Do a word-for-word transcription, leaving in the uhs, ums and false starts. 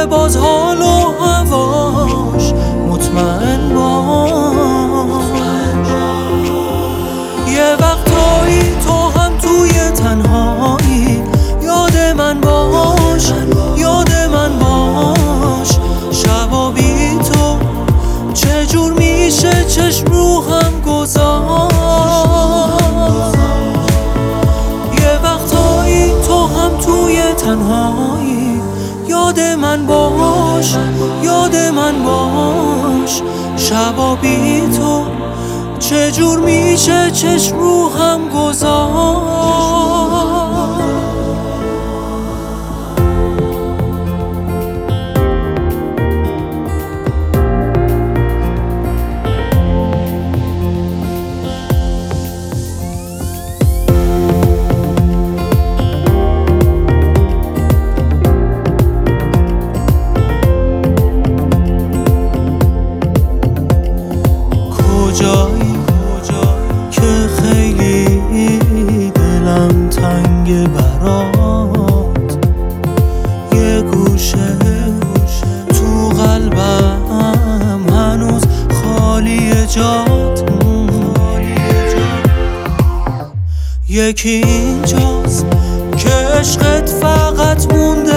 باز حال و هواش مطمئن باش. یه وقتایی تو هم توی تنهایی یاد من باش، یاد من باش. شبا بی تو چجور میشه چشم رو هم گذاشت. یه وقتایی تو هم توی تنهایی یاد من باش، یاد من باش. شبا بی تو چجور میشه چشم رو هم گذاشت. کجایی که خیلی دلم تنگ برات، یه گوشه تو قلبم هنوز خالی جات. یکی اینجاست که عشقت فقط مونده